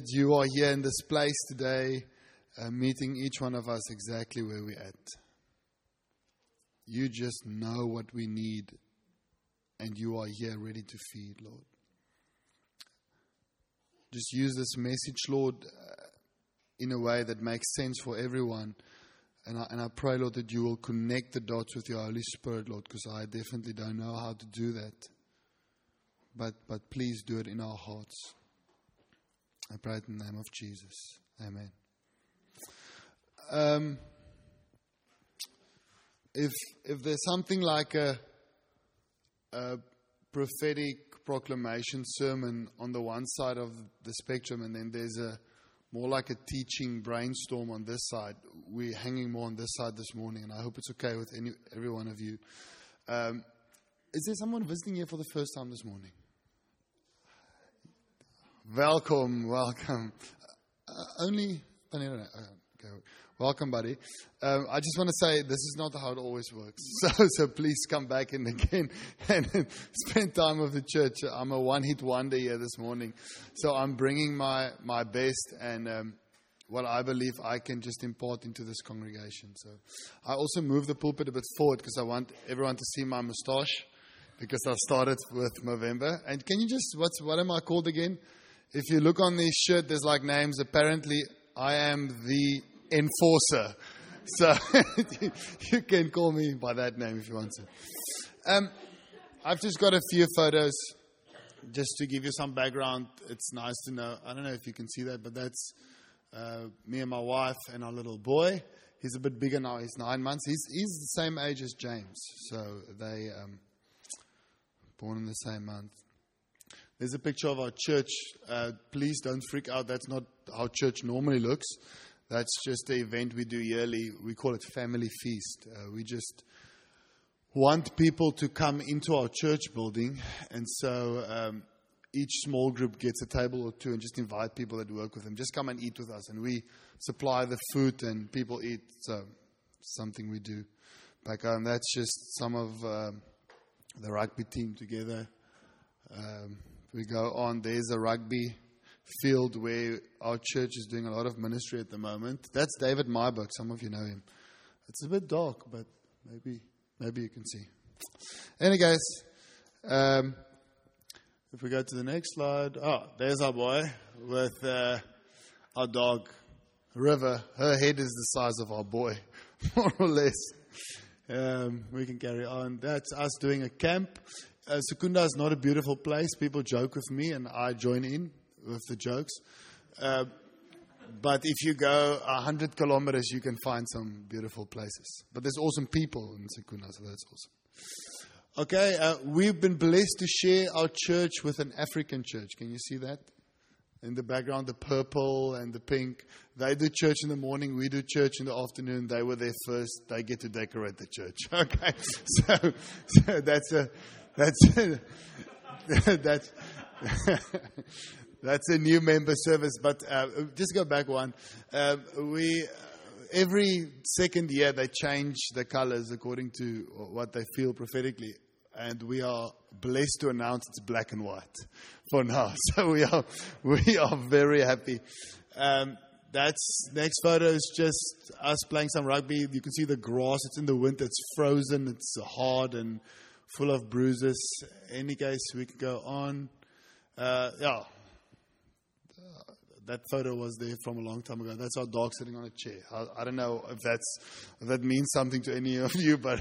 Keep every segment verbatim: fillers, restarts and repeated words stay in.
that you are here in this place today, uh, meeting each one of us exactly where we're at. You just know what we need, and you are here ready to feed, Lord. Just use this message, Lord, uh, in a way that makes sense for everyone. And I, and I pray, Lord, that you will connect the dots with your Holy Spirit, Lord, because I definitely don't know how to do that. But but please do it in our hearts. I pray in the name of Jesus. Amen. Um, if if there's something like a, a prophetic proclamation sermon on the one side of the spectrum, and then there's a more like a teaching brainstorm on this side, we're hanging more on this side this morning, and I hope it's okay with any every one of you. Um, is there someone visiting here for the first time this morning? Welcome, welcome. Uh, only, oh, no, no, no. Okay. Welcome, buddy. Um, I just want to say this is not how it always works. So, so please come back and again and spend time with the church. I'm a one-hit wonder here this morning, so I'm bringing my my best and um, what I believe I can just impart into this congregation. So, I also moved the pulpit a bit forward because I want everyone to see my moustache because I started with November. And can you just what's what am I called again? If you look on this shirt, there's like names. Apparently, I am the enforcer. So you can call me by that name if you want to. Um, I've just got a few photos just to give you some background. It's nice to know. I don't know if you can see that, but that's uh, me and my wife and our little boy. He's a bit bigger now. He's nine months. He's he's the same age as James. So they um, born in the same month. There's a picture of our church. Uh, please don't freak out. That's not how church normally looks. That's just the event we do yearly. We call it Family Feast. Uh, we just want people to come into our church building. And so um, each small group gets a table or two and just invite people that work with them. Just come and eat with us. And we supply the food and people eat. So something we do back home. That's just some of um, the rugby team together. Um, we go on. There's a rugby field where our church is doing a lot of ministry at the moment. That's David Myburg. Some of you know him. It's a bit dark, but maybe maybe you can see. Anyway, guys, um, if we go to the next slide. Oh, there's our boy with uh, our dog, River. Her head is the size of our boy, more or less. Um, we can carry on. That's us doing a camp. Uh, Secunda is not a beautiful place. People joke with me, and I join in with the jokes. Uh, but if you go one hundred kilometers, you can find some beautiful places. But there's awesome people in Secunda, so that's awesome. Okay, uh, we've been blessed to share our church with an African church. Can you see that? In the background, the purple and the pink. They do church in the morning. We do church in the afternoon. They were there first. They get to decorate the church. Okay, so, so that's a... That's that's that's a new member service. But uh, just go back one. Uh, we every second year they change the colors according to what they feel prophetically, and we are blessed to announce it's black and white for now. So we are we are very happy. Um, that's next photo is just us playing some rugby. You can see the grass. It's in the winter. It's frozen. It's hard and full of bruises. Any case, we can go on. Uh, yeah, that photo was there from a long time ago. That's our dog sitting on a chair. I, I don't know if that's if that means something to any of you, but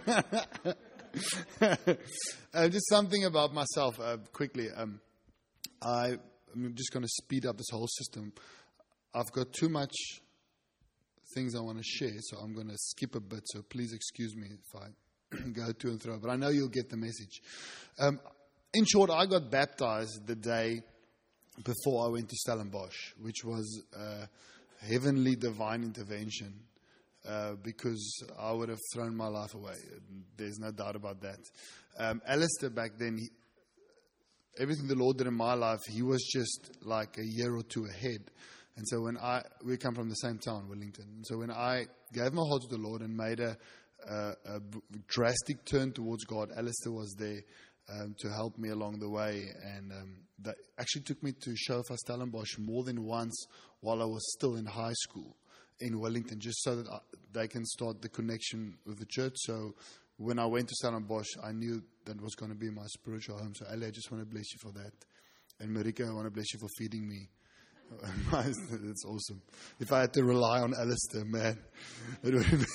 uh, just something about myself uh, quickly. Um, I, I'm just going to speed up this whole system. I've got too much things I want to share, so I'm going to skip a bit. So please excuse me if I go to and throw, but I know you'll get the message. Um, in short, I got baptized the day before I went to Stellenbosch, which was a heavenly divine intervention uh, because I would have thrown my life away. There's no doubt about that. Um, Alistair back then, he, everything the Lord did in my life, he was just like a year or two ahead. And so when I, we come from the same town, Wellington. And so when I gave my heart to the Lord and made a, a, a drastic turn towards God, Alistair was there um, to help me along the way. And um, they actually took me to Shofar Stellenbosch more than once while I was still in high school in Wellington, just so that I, they can start the connection with the church. So when I went to Stellenbosch, I knew that was going to be my spiritual home. So Ali, I just want to bless you for that. And Marika, I want to bless you for feeding me. That's awesome. If I had to rely on Alistair, man, it would have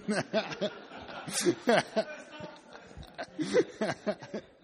been.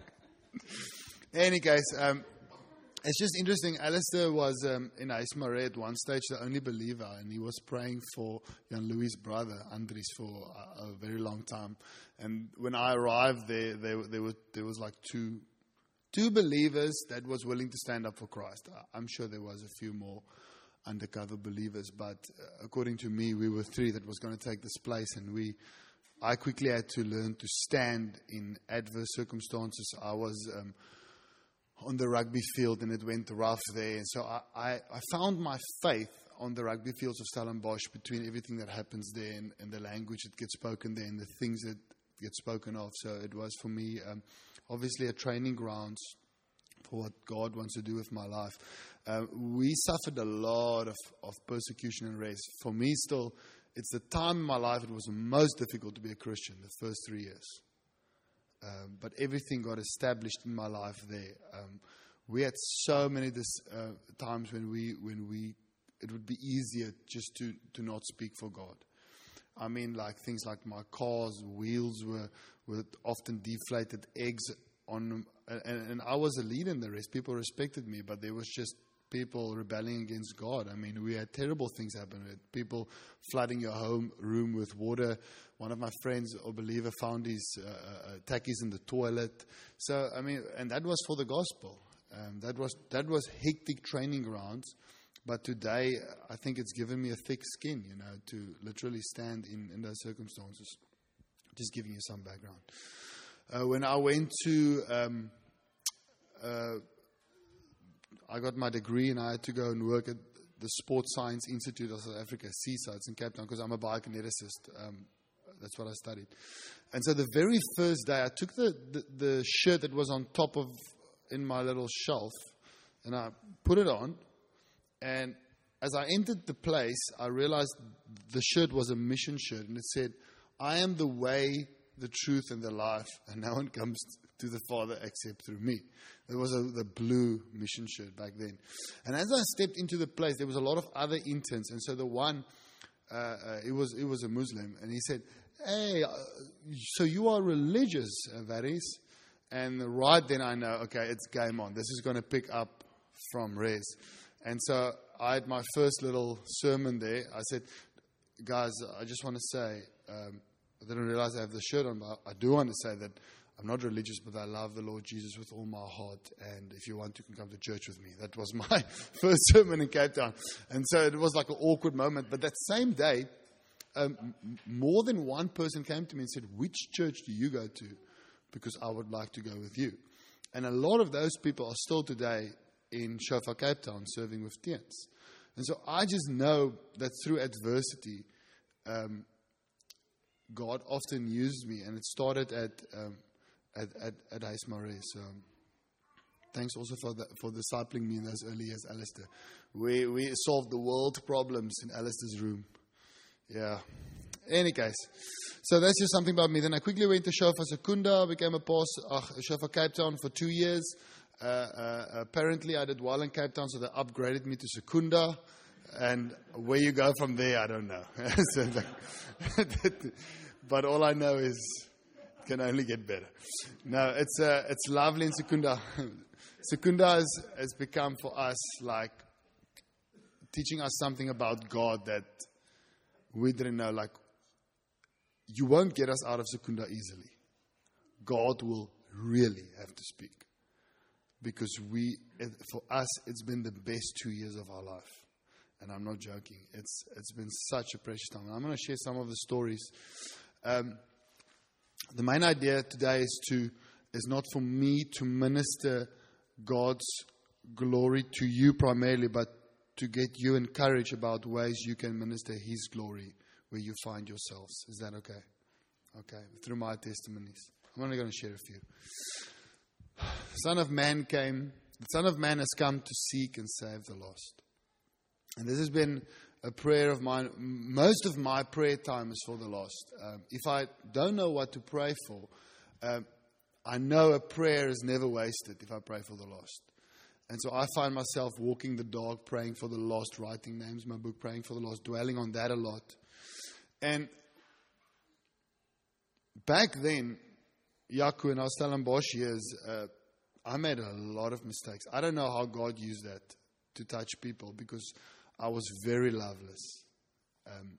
Any case, um, it's just interesting. Alistair was um, in Aismare at one stage the only believer, and he was praying for Jan Louis' brother Andries for a, a very long time. And when I arrived there, there, there were there was like two. Two believers that was willing to stand up for Christ. I'm sure there was a few more undercover believers, but according to me, we were three that was going to take this place, and we, I quickly had to learn to stand in adverse circumstances. I was um, on the rugby field, and it went rough there, and so I, I, I found my faith on the rugby fields of Stellenbosch between everything that happens there and, and the language that gets spoken there and the things that get spoken of. So it was for me um, obviously a training grounds for what God wants to do with my life. Uh, we suffered a lot of, of persecution and race. For me still, it's the time in my life it was the most difficult to be a Christian, the first three years. Um, but everything got established in my life there. Um, we had so many this, uh, times when we when we it would be easier just to, to not speak for God. I mean, like things like my car's wheels were, were often deflated, eggs on them. And, and I was a leader in the race. People respected me, but there was just people rebelling against God. I mean, we had terrible things happen. We had people flooding your home room with water. One of my friends, a believer, found his uh, uh, tackies in the toilet. So, I mean, and that was for the gospel. Um, that was that was hectic training grounds. But today, I think it's given me a thick skin, you know, to literally stand in, in those circumstances. Just giving you some background. Uh, when I went to, um, uh, I got my degree and I had to go and work at the Sports Science Institute of South Africa, SISA, it's in Cape Town, because I'm a biokineticist. Um, that's what I studied. And so the very first day, I took the, the, the shirt that was on top of, in my little shelf, and I put it on. And as I entered the place, I realized the shirt was a mission shirt. And it said, I am the way, the truth, and the life. And no one comes to the Father except through me. It was a, the blue mission shirt back then. And as I stepped into the place, there was a lot of other interns. And so the one, uh, uh, it was it was a Muslim. And he said, hey, uh, so you are religious, uh, Varis? And right then I know, okay, it's game on. This is going to pick up from Rez. And so I had my first little sermon there. I said, guys, I just want to say, um, I didn't realize I have the shirt on, but I do want to say that I'm not religious, but I love the Lord Jesus with all my heart. And if you want, you can come to church with me. That was my first sermon in Cape Town. And so it was like an awkward moment. But that same day, um, more than one person came to me and said, which church do you go to? Because I would like to go with you. And a lot of those people are still today in Shofar Cape Town serving with teens. And so I just know that through adversity, um, God often used me, and it started at um, at at, at Aismare. So um, thanks also for the, for discipling me in those early years, Alistair. We we solved the world problems in Alistair's room. Yeah. Any case, so that's just something about me. Then I quickly went to Shofar Secunda, became a pastor, uh, Shofar Cape Town for two years. Uh, uh, apparently, I did well in Cape Town, so they upgraded me to Secunda. And where you go from there, I don't know. So like, but all I know is it can only get better. No, it's uh, it's lovely in Secunda. Secunda has, has become for us like teaching us something about God that we didn't know. Like, you won't get us out of Secunda easily. God will really have to speak. Because we, for us, it's been the best two years of our life. And I'm not joking. It's It's been such a precious time. And I'm going to share some of the stories. Um, the main idea today is to is not for me to minister God's glory to you primarily, but to get you encouraged about ways you can minister His glory where you find yourselves. Is that okay? Okay. Through my testimonies. I'm only going to share a few. The Son of Man came, the Son of Man has come to seek and save the lost. And this has been a prayer of mine. Most of my prayer time is for the lost. Um, if I don't know what to pray for, um, I know a prayer is never wasted if I pray for the lost. And so I find myself walking the dog, praying for the lost, writing names in my book, praying for the lost, dwelling on that a lot. And back then, Yaku and I was telling Bosch years, uh, I made a lot of mistakes. I don't know how God used that to touch people because I was very loveless. Um,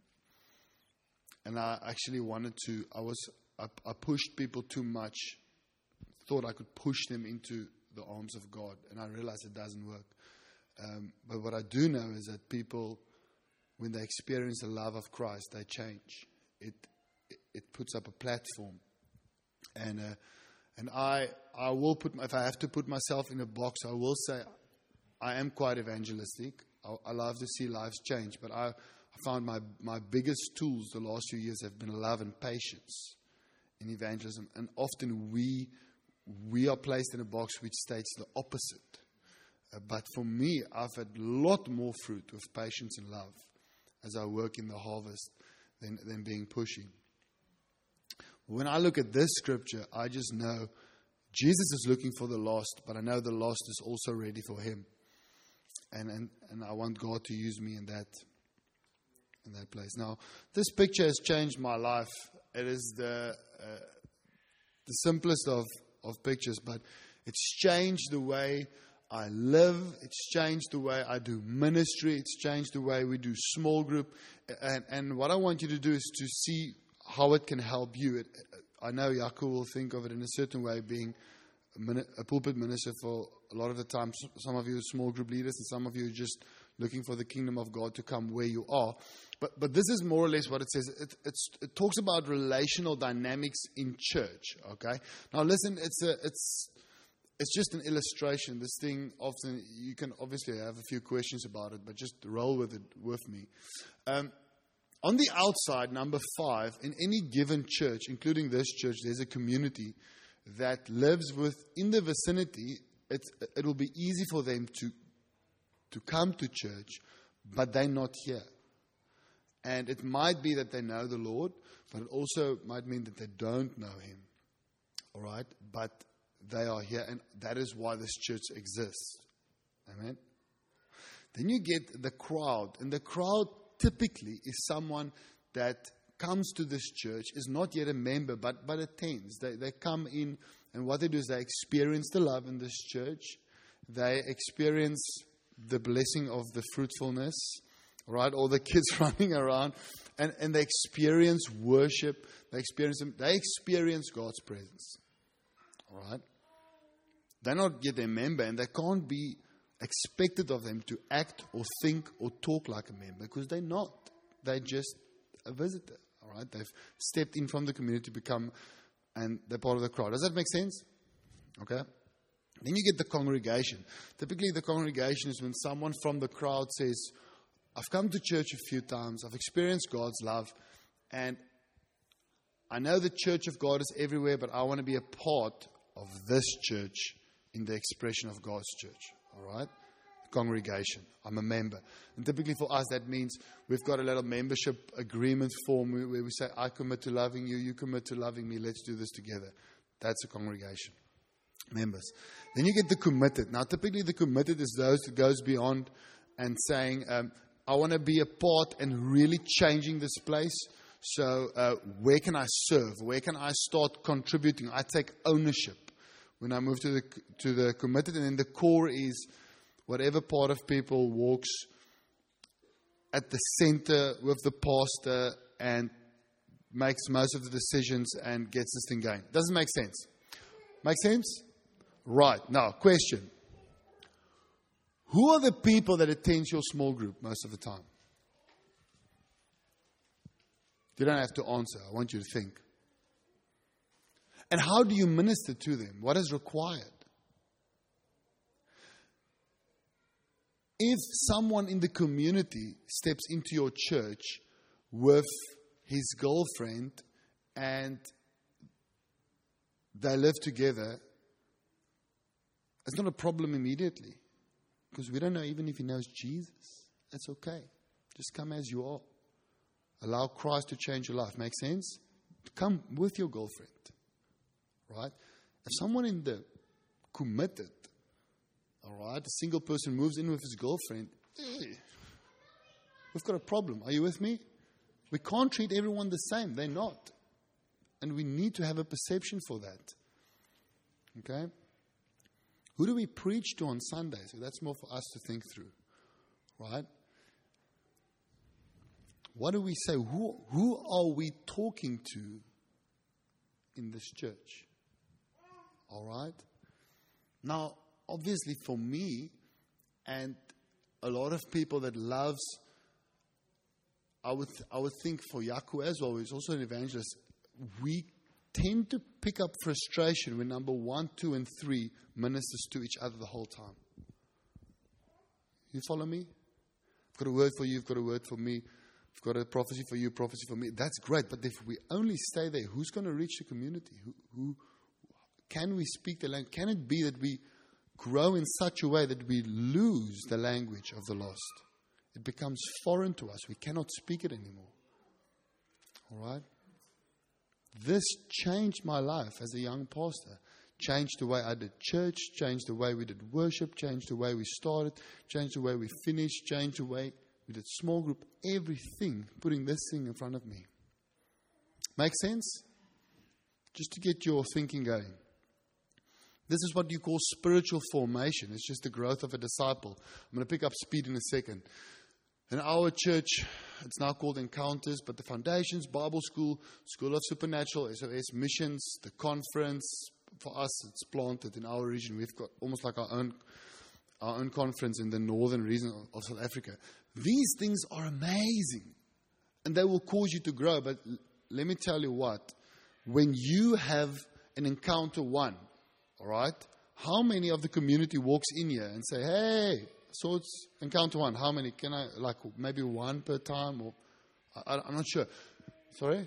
and I actually wanted to, I was, I, I pushed people too much, thought I could push them into the arms of God, and I realized it doesn't work. Um, but what I do know is that people, when they experience the love of Christ, they change. It it, it puts up a platform, and uh, and I I will put if I have to put myself in a box, I will say I am quite evangelistic. I, I love to see lives change, but I, I found my my biggest tools the last few years have been love and patience in evangelism, and often we. We are placed in a box which states the opposite. Uh, but for me, I've had a lot more fruit with patience and love as I work in the harvest than, than being pushy. When I look at this scripture, I just know Jesus is looking for the lost, but I know the lost is also ready for him. And and, and I want God to use me in that in that place. Now, this picture has changed my life. It is the uh, the simplest of of pictures, but it's changed the way I live. It's changed the way I do ministry. It's changed the way we do small group. And, and what I want you to do is to see how it can help you. It, I know Yaku will think of it in a certain way, being a, mini, a pulpit minister for a lot of the time. Some of you are small group leaders, and some of you are just looking for the kingdom of God to come where you are. But but this is more or less what it says. It, it's, it talks about relational dynamics in church. Okay. Now listen, it's a it's it's just an illustration. This thing often you can obviously have a few questions about it, but just roll with it with me. Um, on the outside, number five, in any given church, including this church, there's a community that lives within the vicinity. It's, it will be easy for them to to come to church, but they're not here. And it might be that they know the Lord, but it also might mean that they don't know him. All right? But they are here, and that is why this church exists. Amen? Then you get the crowd, and the crowd typically is someone that comes to this church, is not yet a member, but, but attends. They, they come in, and what they do is they experience the love in this church. They experience the blessing of the fruitfulness, right? All the kids running around, and, and they experience worship. They experience they experience God's presence. All right? They're not yet a member, and they can't be expected of them to act or think or talk like a member, because they're not. They're just a visitor. All right? They've stepped in from the community to become, and they're part of the crowd. Does that make sense? Okay. Then you get the congregation. Typically, the congregation is when someone from the crowd says, I've come to church a few times, I've experienced God's love, and I know the church of God is everywhere, but I want to be a part of this church in the expression of God's church. All right? Congregation. I'm a member. And typically for us, that means we've got a little membership agreement form where we say, I commit to loving you, you commit to loving me, let's do this together. That's a congregation. Members. Then you get the committed. Now, typically the committed is those that goes beyond and saying, um, I want to be a part and really changing this place. So uh, where can I serve? Where can I start contributing? I take ownership when I move to the to the committed. And then the core is whatever part of people walks at the center with the pastor and makes most of the decisions and gets this thing going. Doesn't make sense. Make sense? Right. Now, question. Who are the people that attend your small group most of the time? You don't have to answer. I want you to think. And how do you minister to them? What is required? If someone in the community steps into your church with his girlfriend and they live together, It's not a problem immediately. Because we don't know even if he knows Jesus. That's okay. Just come as you are. Allow Christ to change your life. Make sense? Come with your girlfriend. Right? If someone in the committed, all right, a single person moves in with his girlfriend, eh, we've got a problem. Are you with me? We can't treat everyone the same. They're not. And we need to have a perception for that. Okay? Who do we preach to on Sundays? So that's more for us to think through. Right? What do we say? Who, who are we talking to in this church? All right? Now, obviously for me and a lot of people that loves, I would I would think for Yaku as well, who's also an evangelist, we tend to pick up frustration when number one, two, and three ministers to each other the whole time. You follow me? I've got a word for you, I've got a word for me. I've got a prophecy for you, prophecy for me. That's great, but if we only stay there, who's going to reach the community? Who, who can we speak the language? Can it be that we grow in such a way that we lose the language of the lost? It becomes foreign to us. We cannot speak it anymore. All right? This changed my life as a young pastor. Changed the way I did church, changed the way we did worship, changed the way we started, changed the way we finished, changed the way we did small group, everything, putting this thing in front of me. Make sense? Just to get your thinking going. This is what you call spiritual formation. It's just the growth of a disciple. I'm going to pick up speed in a second. In our church, it's now called Encounters, but the Foundations, Bible School, School of Supernatural, S O S Missions, the conference, for us it's planted in our region. We've got almost like our own our own conference in the northern region of South Africa. These things are amazing, and they will cause you to grow. But l- let me tell you what, when you have an encounter one, all right, how many of the community walks in here and say, hey, so it's encounter one. How many? Can I, like maybe one per time? Or I, I'm not sure. Sorry?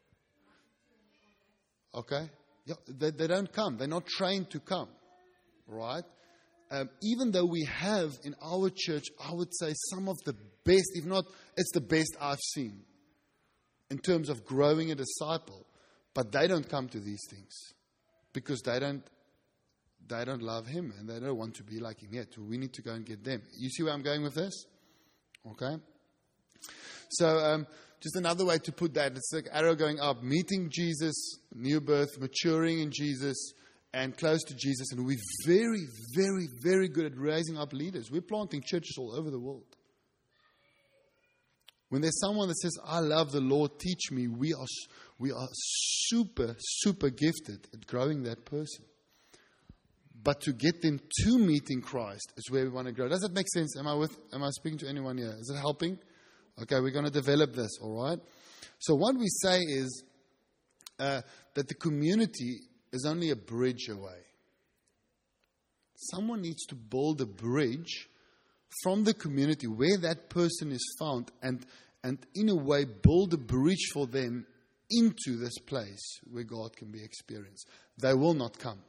Okay. Yeah, they, they don't come. They're not trained to come. Right? Um, even though we have in our church, I would say some of the best, if not, it's the best I've seen in terms of growing a disciple. But they don't come to these things because they don't They don't love him and they don't want to be like him yet. So we need to go and get them. You see where I'm going with this? Okay. So um, just another way to put that, it's like arrow going up, meeting Jesus, new birth, maturing in Jesus, and close to Jesus. And we're very, very, very good at raising up leaders. We're planting churches all over the world. When there's someone that says, I love the Lord, teach me, we are, we are super, super gifted at growing that person. But to get them to meeting Christ is where we want to grow. Does that make sense? Am I with? Am I speaking to anyone here? Is it helping? Okay, we're going to develop this, all right? So what we say is uh, that the community is only a bridge away. Someone needs to build a bridge from the community where that person is found and, and in a way build a bridge for them into this place where God can be experienced. They will not come.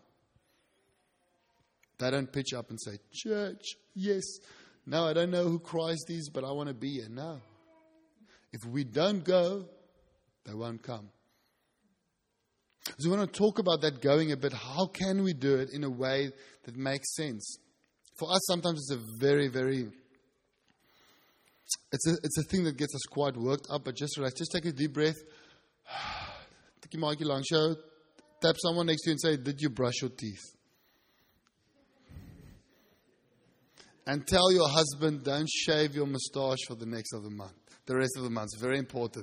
They don't pitch up and say, church, yes. No, I don't know who Christ is, but I want to be here. No. If we don't go, they won't come. So we want to talk about that going a bit. How can we do it in a way that makes sense? For us, sometimes it's a very, very, it's a, it's a thing that gets us quite worked up, but just relax. Just take a deep breath. Take your mic long show. Tap someone next to you and say, did you brush your teeth? And tell your husband, don't shave your moustache for the next of the month. The rest of the month is very important.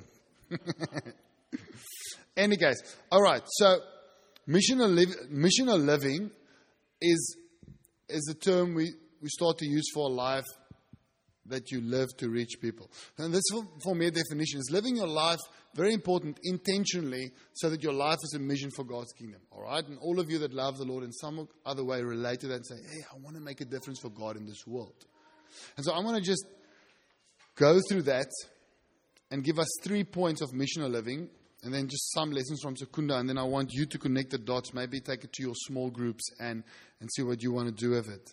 Any case, all right. So, missional, li- missional living is is a term we, we start to use for a life that you live to reach people. And this, for, for me, a definition is living your life, very important, intentionally, so that your life is a mission for God's kingdom. All right? And all of you that love the Lord in some other way relate to that and say, hey, I want to make a difference for God in this world. And so I want to just go through that and give us three points of missional living. and then just some lessons from Secunda, and then I want you to connect the dots, maybe take it to your small groups and, and see what you want to do with it.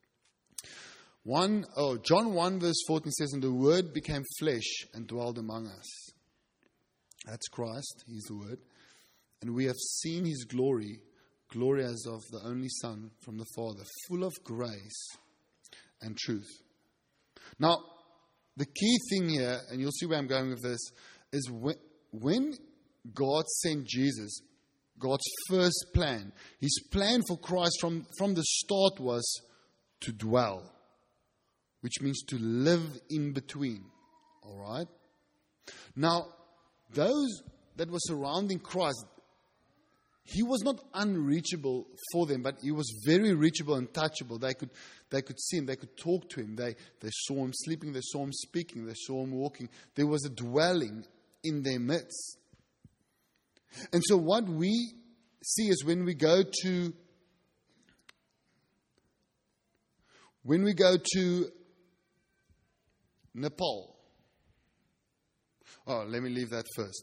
One, oh, John one verse fourteen says, and the Word became flesh and dwelled among us. That's Christ, He's the Word. And we have seen His glory, glory as of the only Son from the Father, full of grace and truth. Now, the key thing here, and you'll see where I'm going with this, is when, when God sent Jesus, God's first plan, His plan for Christ from, from the start was to dwell, which means to live in between. All right? Now, those that were surrounding Christ, He was not unreachable for them, but He was very reachable and touchable. They could they could see Him, they could talk to Him. They, they saw Him sleeping, they saw Him speaking, they saw Him walking. There was a dwelling in their midst. And so what we see is when we go to when we go to Nepal. Oh, let me leave that first.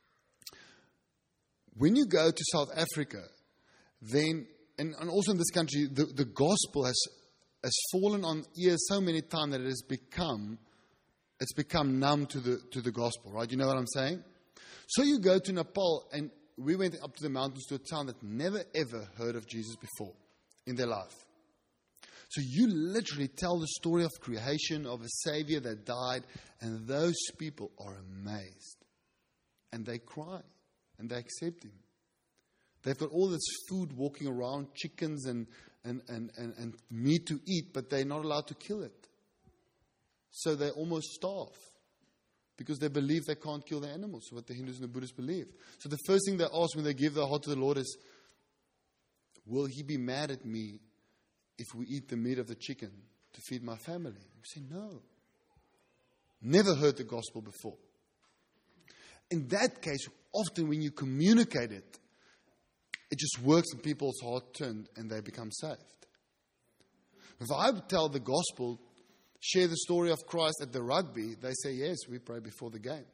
When you go to South Africa, then, and, and also in this country, the, the gospel has has fallen on ears so many times that it has become, it's become numb to the to the gospel, right? You know what I'm saying? So you go to Nepal, and we went up to the mountains to a town that never ever heard of Jesus before in their life. So you literally tell the story of creation, of a Savior that died, and those people are amazed. And they cry, and they accept Him. They've got all this food walking around, chickens and, and, and, and, and meat to eat, but they're not allowed to kill it. So they almost starve, because they believe they can't kill the animals, what the Hindus and the Buddhists believe. So the first thing they ask when they give their heart to the Lord is, will He be mad at me if we eat the meat of the chicken to feed my family? You say, no. Never heard the gospel before. In that case, often when you communicate it, it just works and people's heart turned and they become saved. If I tell the gospel, share the story of Christ at the rugby, they say, yes, we pray before the game.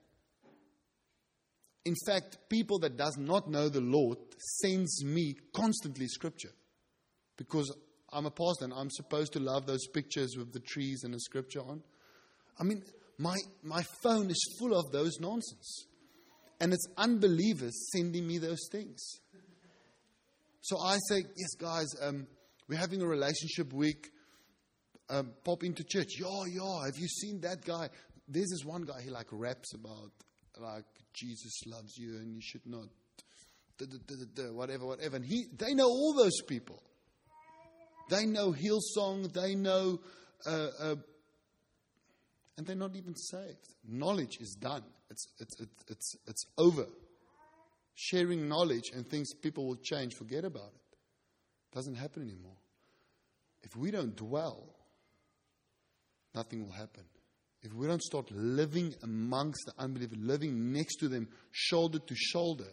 In fact, people that does not know the Lord sends me constantly scripture, because I'm a pastor and I'm supposed to love those pictures with the trees and the scripture on. I mean, my my phone is full of those nonsense. And it's unbelievers sending me those things. So I say, yes, guys, um, we're having a relationship week. Um, pop into church. Yeah, yeah, have you seen that guy? There's this one guy, he like raps about, like, Jesus loves you and you should not, da, da, da, da, da, whatever, whatever. And he, they know all those people. They know Hillsong, they know, uh, uh, and they're not even saved. Knowledge is done. It's, it's, it's, it's, it's over. Sharing knowledge and things people will change, forget about it. Doesn't happen anymore. If we don't dwell, nothing will happen. If we don't start living amongst the unbelievers, living next to them, shoulder to shoulder.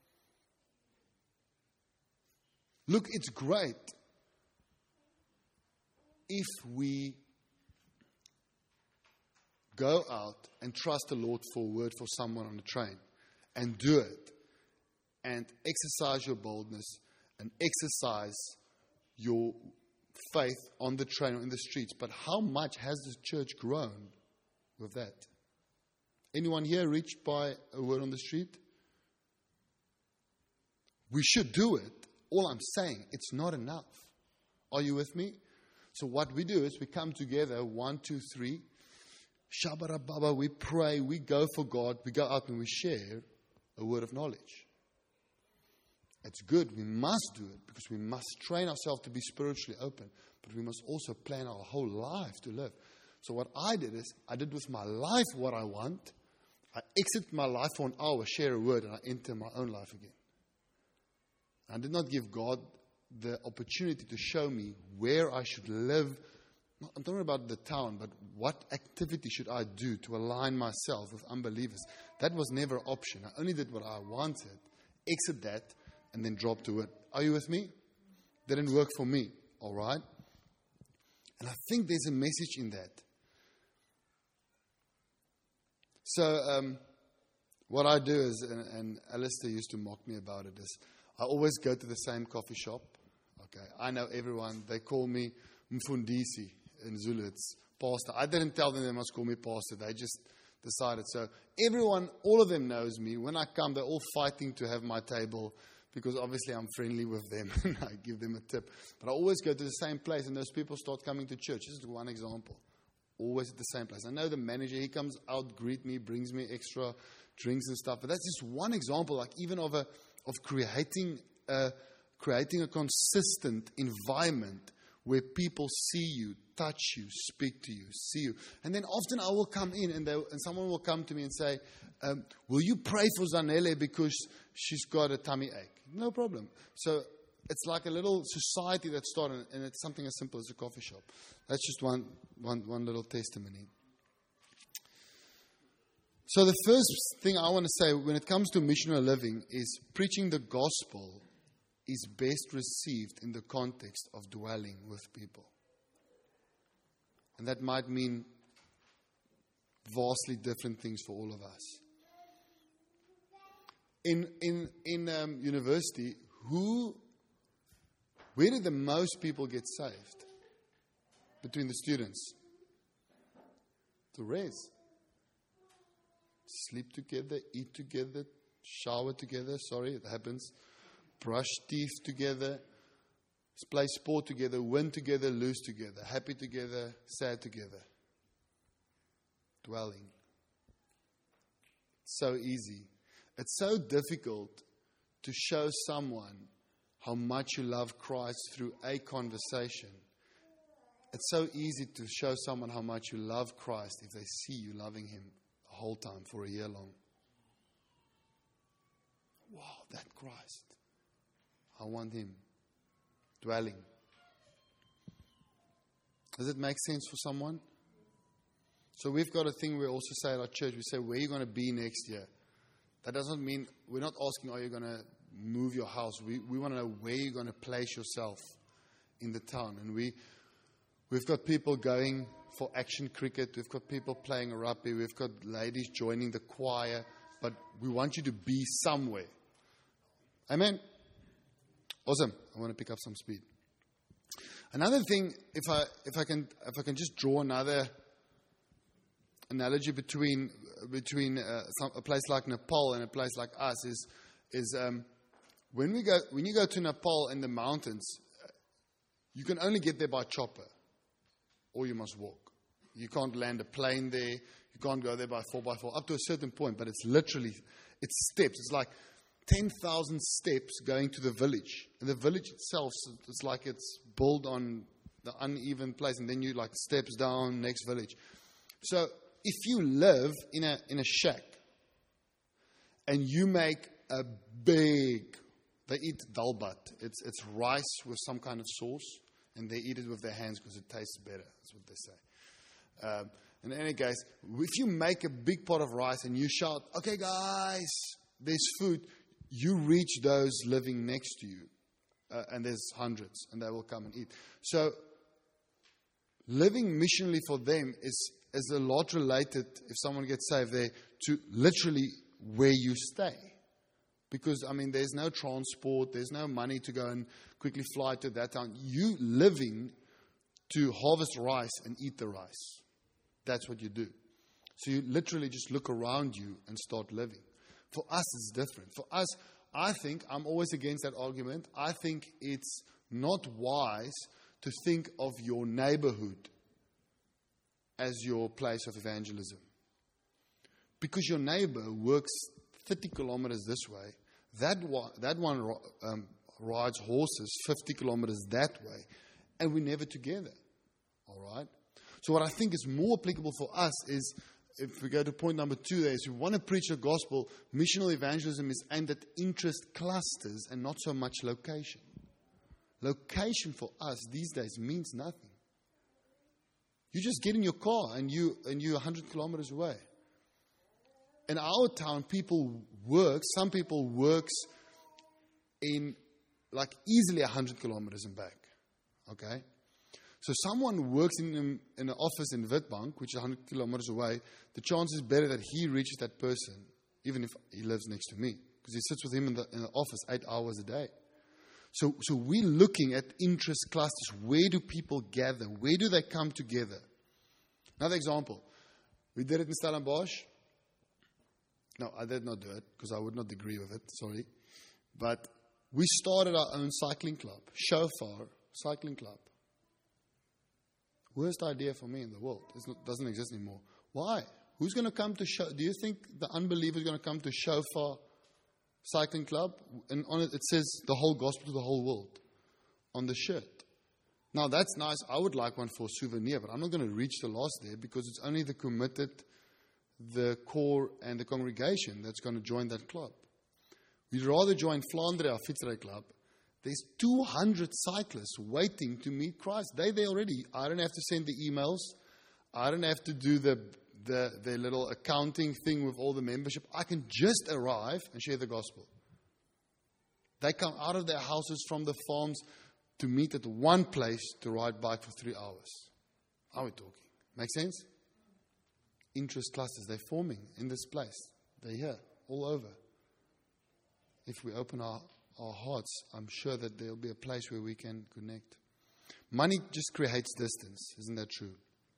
Look, it's great if we go out and trust the Lord for a word for someone on the train and do it and exercise your boldness and exercise your faith on the train or in the streets. But how much has the church grown with that? Anyone here reached by a word on the street? We should do it. All I'm saying, it's not enough. Are you with me? So what we do is we come together, one, two, three, Shabbarababa, we pray, we go for God, we go out and we share a word of knowledge. It's good, we must do it, because we must train ourselves to be spiritually open, but we must also plan our whole life to live. So what I did is, I did with my life what I want, I exit my life for an hour, share a word, and I enter my own life again. I did not give God the opportunity to show me where I should live. I'm talking about the town, but what activity should I do to align myself with unbelievers? That was never an option. I only did what I wanted, exit that, and then drop to it. Are you with me? Didn't work for me, all right? And I think there's a message in that. So, um, what I do is, and, and Alistair used to mock me about it, is I always go to the same coffee shop. Okay, I know everyone. They call me Mfundisi in Zulu. It's pastor. I didn't tell them they must call me pastor. They just decided. So everyone, all of them knows me. When I come, they're all fighting to have my table because obviously I'm friendly with them and I give them a tip. But I always go to the same place and those people start coming to church. This is one example. Always at the same place. I know the manager, he comes out, greet me, brings me extra drinks and stuff. But that's just one example, like even of a of creating a, creating a consistent environment where people see you, touch you, speak to you, see you. And then often I will come in and, they, and someone will come to me and say, um, will you pray for Zanele because she's got a tummy ache? No problem. So it's like a little society that started, and it's something as simple as a coffee shop. That's just one, one, one little testimony. So the first thing I want to say when it comes to missional living is preaching the gospel is best received in the context of dwelling with people. And that might mean vastly different things for all of us. In in in um, university, who, where did the most people get saved? Between the students? The res. Sleep together, eat together, shower together. Sorry, it happens. Brush teeth together, play sport together, win together, lose together, happy together, sad together. Dwelling. So easy. It's so difficult to show someone how much you love Christ through a conversation. It's so easy to show someone how much you love Christ if they see you loving Him the whole time for a year long. Wow, that Christ. I want Him. Dwelling. Does it make sense for someone? So we've got a thing we also say at our church. We say, where are you going to be next year? That doesn't mean, we're not asking, are you going to move your house? We we want to know where you're going to place yourself in the town. And we, we've got people going for action cricket. We've got people playing rugby. We've got ladies joining the choir. But we want you to be somewhere. Amen? Awesome. I want to pick up some speed. Another thing, if I if I can if I can just draw another analogy between between uh, some, a place like Nepal and a place like us is is um, when we go when you go to Nepal in the mountains, you can only get there by chopper, or you must walk. You can't land a plane there. You can't go there by four by four up to a certain point. But it's literally it's steps. It's like ten thousand steps going to the village. And the village itself, it's like it's built on the uneven place. And then you like steps down, next village. So if you live in a in a shack and you make a big, they eat dalbat. It's it's rice with some kind of sauce. And they eat it with their hands because it tastes better. That's what they say. Um, in any case, if you make a big pot of rice and you shout, okay guys, there's food, you reach those living next to you. Uh, and there's hundreds, and they will come and eat. So, living missionally for them is, is a lot related, if someone gets saved there, to literally where you stay. Because, I mean, there's no transport, there's no money to go and quickly fly to that town. You living to harvest rice and eat the rice. That's what you do. So you literally just look around you and start living. For us, it's different. For us, I think, I'm always against that argument. I think it's not wise to think of your neighborhood as your place of evangelism. Because your neighbor works thirty kilometers this way. That one, that one um, rides horses fifty kilometers that way. And we're never together. All right? So what I think is more applicable for us is, if we go to point number two there, is we want to preach the gospel. Missional evangelism is aimed at interest clusters and not so much location. Location for us these days means nothing. You just get in your car and, you, and you're one hundred kilometers away. In our town, people work, some people works in like easily one hundred kilometers and back. Okay? So someone works in, in an office in Witbank, which is one hundred kilometers away, the chance is better that he reaches that person even if he lives next to me, because he sits with him in the, in the office eight hours a day. So, so we're looking at interest clusters. Where do people gather? Where do they come together? Another example. We did it in Stellenbosch. No, I did not do it because I would not agree with it. Sorry. But we started our own cycling club, Shofar Cycling Club. Worst idea for me in the world. It doesn't exist anymore. Why? Who's going to come to show? Do you think the unbeliever is going to come to Shofar Cycling Club? And on it, it says the whole gospel to the whole world on the shirt. Now, that's nice. I would like one for a souvenir, but I'm not going to reach the last there because it's only the committed, the core, and the congregation that's going to join that club. We'd rather join Flandria Fietsry Club. There's two hundred cyclists waiting to meet Christ. They're there already. I don't have to send the emails. I don't have to do the, the, the little accounting thing with all the membership. I can just arrive and share the gospel. They come out of their houses from the farms to meet at one place to ride bike for three hours. How are we talking? Make sense? Interest clusters, they're forming in this place. They're here, all over. If we open our, our hearts, I'm sure that there'll be a place where we can connect. Money just creates distance. Isn't that true?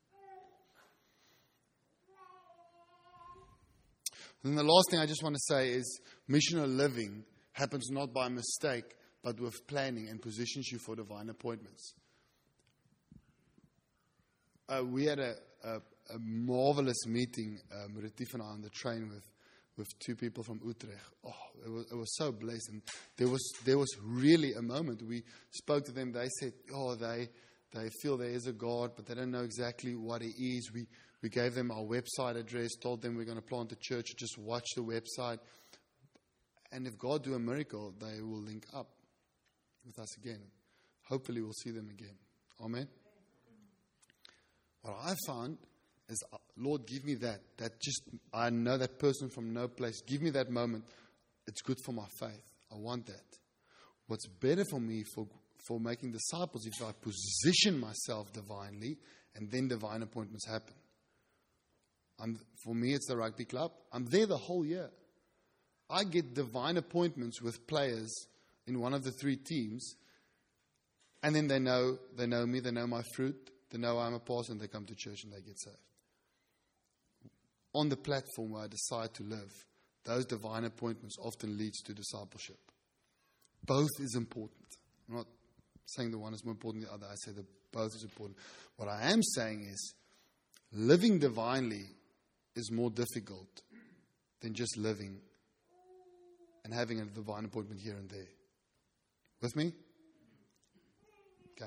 And the last thing I just want to say is missional living happens not by mistake, but with planning and positions you for divine appointments. Uh, we had a, a, a marvelous meeting, um, Retief and I, on the train with, with two people from Utrecht. Oh, it was, it was so blessed. And there was there was really a moment. We spoke to them. They said, oh, they they feel there is a God, but they don't know exactly what He is. We, we gave them our website address, told them we're going to plant a church. Just watch the website. And if God do a miracle, they will link up with us again. Hopefully we'll see them again. Amen. What I found is, Lord, give me that. That just, I know that person from no place. Give me that moment. It's good for my faith. I want that. What's better for me for, for making disciples if I position myself divinely and then divine appointments happen. I'm, for me, it's the rugby club. I'm there the whole year. I get divine appointments with players in one of the three teams, and then they know they know me, they know my fruit, they know I'm a pastor, and they come to church and they get saved. On the platform where I decide to live, those divine appointments often leads to discipleship. Both is important. I'm not saying the one is more important than the other. I say that both is important. What I am saying is living divinely is more difficult than just living and having a divine appointment here and there. With me? Okay.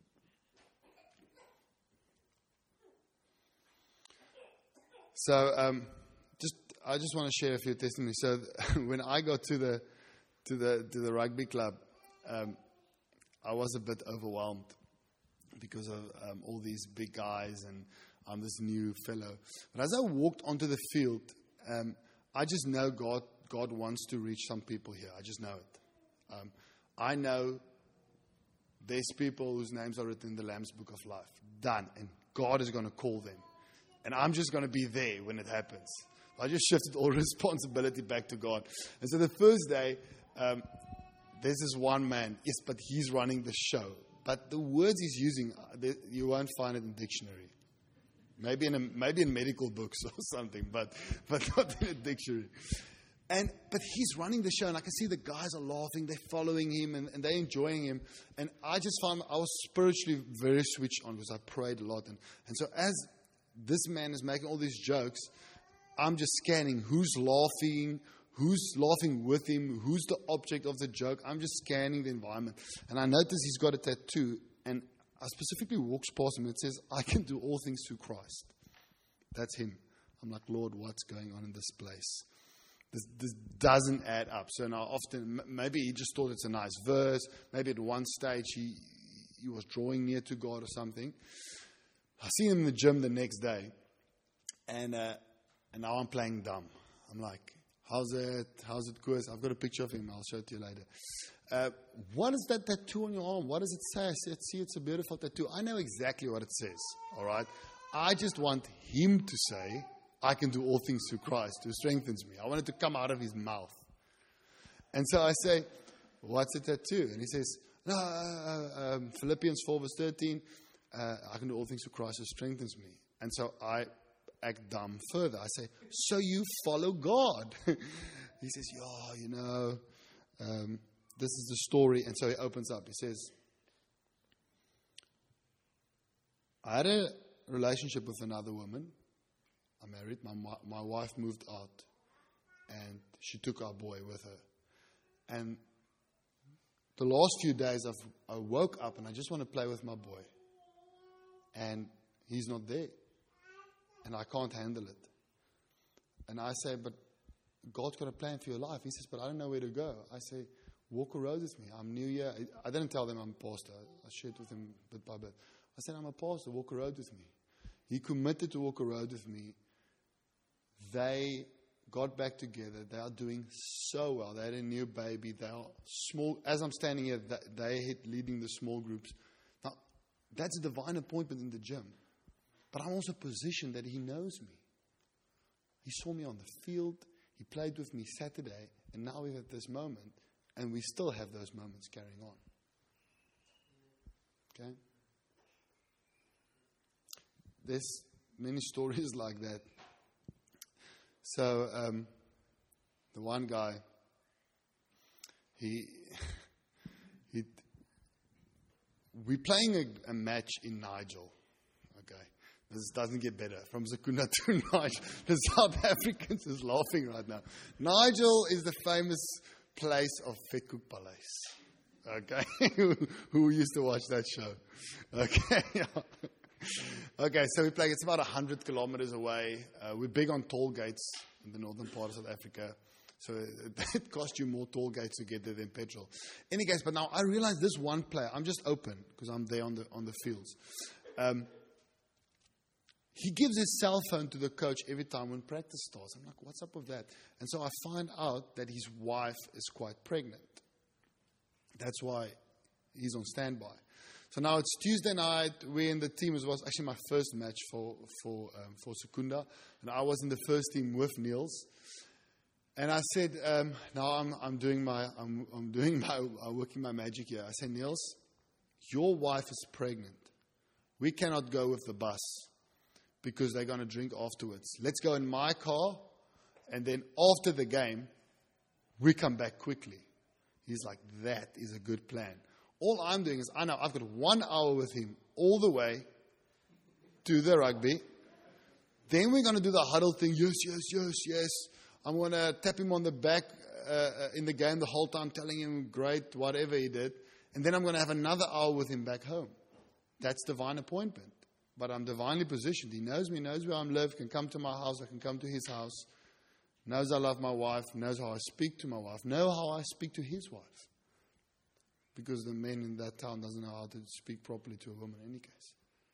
So, um, just I just want to share a few testimonies. So, when I got to the to the to the rugby club, um, I was a bit overwhelmed because of um, all these big guys, and I'm this new fellow. But as I walked onto the field, um, I just know God. God wants to reach some people here. I just know it. Um, I know there's people whose names are written in the Lamb's Book of Life. Done. And God is going to call them. And I'm just going to be there when it happens. I just shifted all responsibility back to God. And so the first day, um, there's this one man. Yes, but he's running the show. But the words he's using, you won't find it in dictionary. Maybe in a, maybe in medical books or something, but but not in a dictionary. And but he's running the show, and I can see the guys are laughing, they're following him, and, and they're enjoying him. And I just found I was spiritually very switched on because I prayed a lot. And, and so as this man is making all these jokes, I'm just scanning who's laughing, who's laughing with him, who's the object of the joke. I'm just scanning the environment. And I notice he's got a tattoo, and I specifically walks past him, and it says, I can do all things through Christ. That's him. I'm like, Lord, what's going on in this place? This, this doesn't add up. So now often, maybe he just thought it's a nice verse. Maybe at one stage he he was drawing near to God or something. I see him in the gym the next day, and uh, and now I'm playing dumb. I'm like, how's it? How's it, Koos? I've got a picture of him. I'll show it to you later. Uh, what is that tattoo on your arm? What does it say? I said, see, it's a beautiful tattoo. I know exactly what it says, all right? I just want him to say, I can do all things through Christ who strengthens me. I want it to come out of his mouth. And so I say, what's a tattoo? And he says, no, uh, um, Philippians four verse thirteen, uh, I can do all things through Christ who strengthens me. And so I act dumb further. I say, so you follow God. He says, yeah, you know, um, this is the story. And so he opens up. He says, I had a relationship with another woman. I'm married. My my wife moved out, and she took our boy with her. And the last few days, I've, I woke up and I just want to play with my boy, and he's not there, and I can't handle it. And I say, but God's got a plan for your life. He says, but I don't know where to go. I say, walk a road with me. I'm new here. I didn't tell them I'm a pastor. I shared with them bit by bit. I said, I'm a pastor. Walk a road with me. He committed to walk a road with me. They got back together. They are doing so well. They had a new baby. They are small. As I'm standing here, they hit leading the small groups. Now, that's a divine appointment in the gym. But I'm also positioned that he knows me. He saw me on the field. He played with me Saturday. And now we're at this moment. And we still have those moments carrying on. Okay? There's many stories like that. So, um, the one guy, he, he we're playing a, a match in Nigel. Okay, this doesn't get better. From Secunda to Nigel, the South Africans is laughing right now. Nigel is the famous place of Fekuk Palace. Okay, who, who used to watch that show? Okay. Okay, so we play. It's about one hundred kilometers away. Uh, we're big on toll gates in the northern part of South Africa. So it, it costs you more toll gates to get there than petrol. Any case, but now I realize this one player, I'm just open because I'm there on the on the fields. Um, he gives his cell phone to the coach every time when practice starts. I'm like, what's up with that? And so I find out that his wife is quite pregnant. That's why he's on standby. So now it's Tuesday night. We're in the team. It was actually my first match for for um, for Secunda, and I was in the first team with Niels. And I said, um, "Now I'm I'm doing my I'm I'm doing my I'm working my magic here." I said, "Niels, your wife is pregnant. We cannot go with the bus because they're going to drink afterwards. Let's go in my car, and then after the game, we come back quickly." He's like, "That is a good plan." All I'm doing is, I know I've got one hour with him all the way to the rugby. Then we're going to do the huddle thing. Yes, yes, yes, yes. I'm going to tap him on the back uh, in the game the whole time, telling him great, whatever he did. And then I'm going to have another hour with him back home. That's divine appointment. But I'm divinely positioned. He knows me, knows where I live, can come to my house, I can come to his house. Knows I love my wife, knows how I speak to my wife, know how I speak to his wife. Because the man in that town doesn't know how to speak properly to a woman in any case.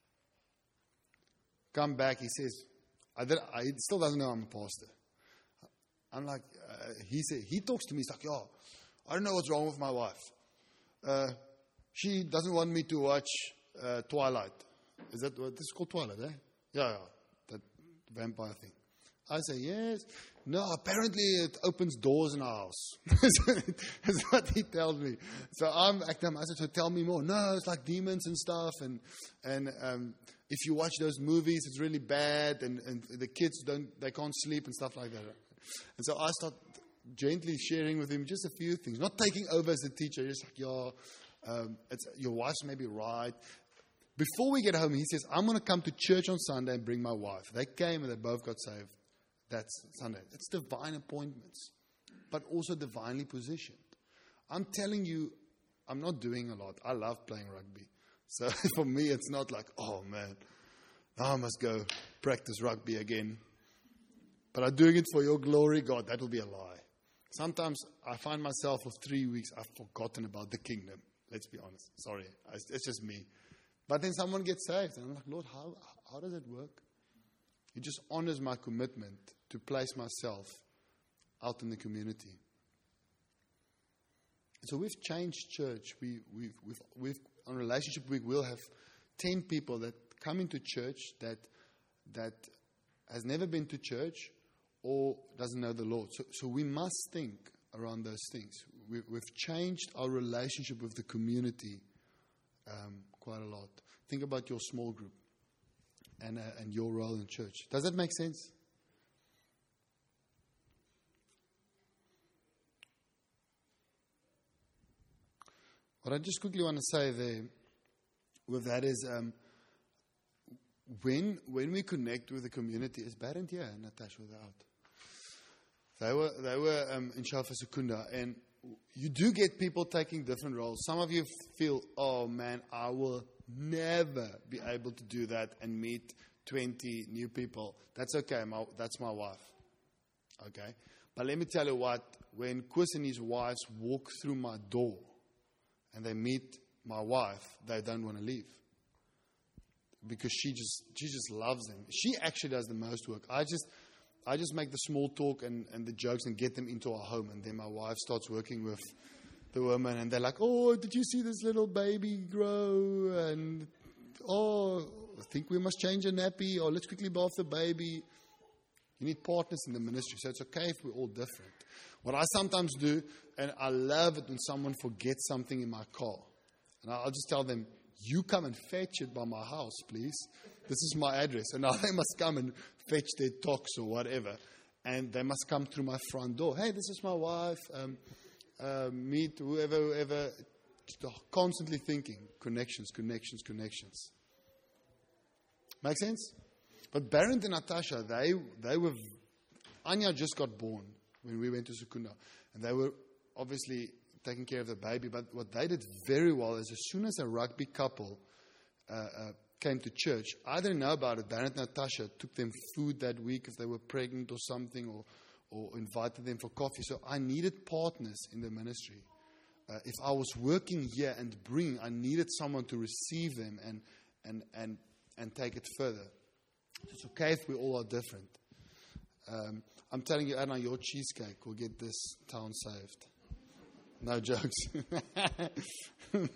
Come back, he says, I, did, I he still doesn't know I'm a pastor. I'm like, uh, he said, he talks to me, he's like, yo, I don't know what's wrong with my wife. Uh, she doesn't want me to watch uh, Twilight. Is that what this is called, Twilight, eh? Yeah, yeah, that vampire thing. I say, yes. No, apparently it opens doors in our house. That's what he tells me. So I'm acting, I said, so tell me more. No, it's like demons and stuff. And and um, if you watch those movies, it's really bad. And, and the kids, don't they can't sleep and stuff like that. And so I start gently sharing with him just a few things. Not taking over as a teacher. Just like, yeah, um, it's, your wife's maybe right. Before we get home, he says, I'm going to come to church on Sunday and bring my wife. They came and they both got saved. That's Sunday. It's divine appointments, but also divinely positioned. I'm telling you, I'm not doing a lot. I love playing rugby. So for me, it's not like, oh man, now I must go practice rugby again. But I'm doing it for your glory, God. That will be a lie. Sometimes I find myself for three weeks, I've forgotten about the kingdom. Let's be honest. Sorry. It's just me. But then someone gets saved. And I'm like, Lord, how how does it work? He just honors my commitment to place myself out in the community. So we've changed church. We, we've, we've, we've, on Relationship Week, we'll have ten people that come into church that that has never been to church or doesn't know the Lord. So, so we must think around those things. We, we've changed our relationship with the community um, quite a lot. Think about your small group and, uh, and your role in church. Does that make sense? What I just quickly want to say there with that is um, when when we connect with the community, is Barend here, Natasha, without? They were they were um, in Shofar Secunda, and you do get people taking different roles. Some of you feel, oh man, I will never be able to do that and meet twenty new people. That's okay, my, that's my wife. Okay? But let me tell you what, when Chris and his wives walk through my door and they meet my wife, they don't want to leave. Because she just she just loves them. She actually does the most work. I just I just make the small talk and, and the jokes and get them into our home. And then my wife starts working with the women. And they're like, oh, did you see this little baby grow? And, oh, I think we must change a nappy. Or let's quickly bath the baby. You need partners in the ministry. So it's okay if we're all different. What I sometimes do, and I love it when someone forgets something in my car. And I'll just tell them, you come and fetch it by my house, please. This is my address. And now they must come and fetch their tox or whatever. And they must come through my front door. Hey, this is my wife. Um, uh, meet whoever, whoever. Constantly thinking. Connections, connections, connections. Make sense? But Barend and Natasha, they, they were... Anya just got born when we went to Secunda. And they were obviously taking care of the baby. But what they did very well is as soon as a rugby couple uh, uh, came to church, I didn't know about it. Barend and Natasha took them food that week if they were pregnant or something, or, or invited them for coffee. So I needed partners in the ministry. Uh, if I was working here and bringing, I needed someone to receive them and, and, and, and take it further. It's okay if we all are different. Um, I'm telling you, Anna, your cheesecake will get this town saved. No jokes. Yeah,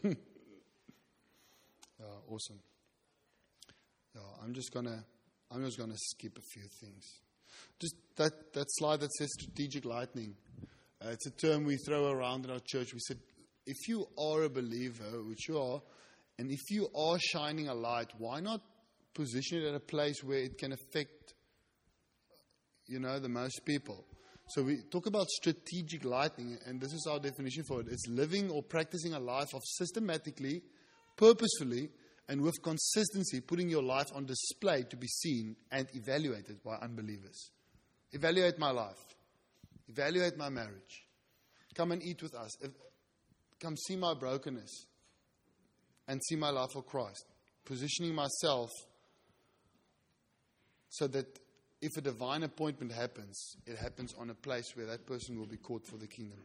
awesome. Yeah, I'm just gonna, I'm just gonna skip a few things. Just that, that slide that says strategic lightning. Uh, it's a term we throw around in our church. We said, if you are a believer, which you are, and if you are shining a light, why not position it at a place where it can affect, you know, the most people? So we talk about strategic lightning, and this is our definition for it. It's living or practicing a life of systematically, purposefully, and with consistency, putting your life on display to be seen and evaluated by unbelievers. Evaluate my life. Evaluate my marriage. Come and eat with us. Come see my brokenness and see my life for Christ. Positioning myself so that if a divine appointment happens, it happens on a place where that person will be caught for the kingdom.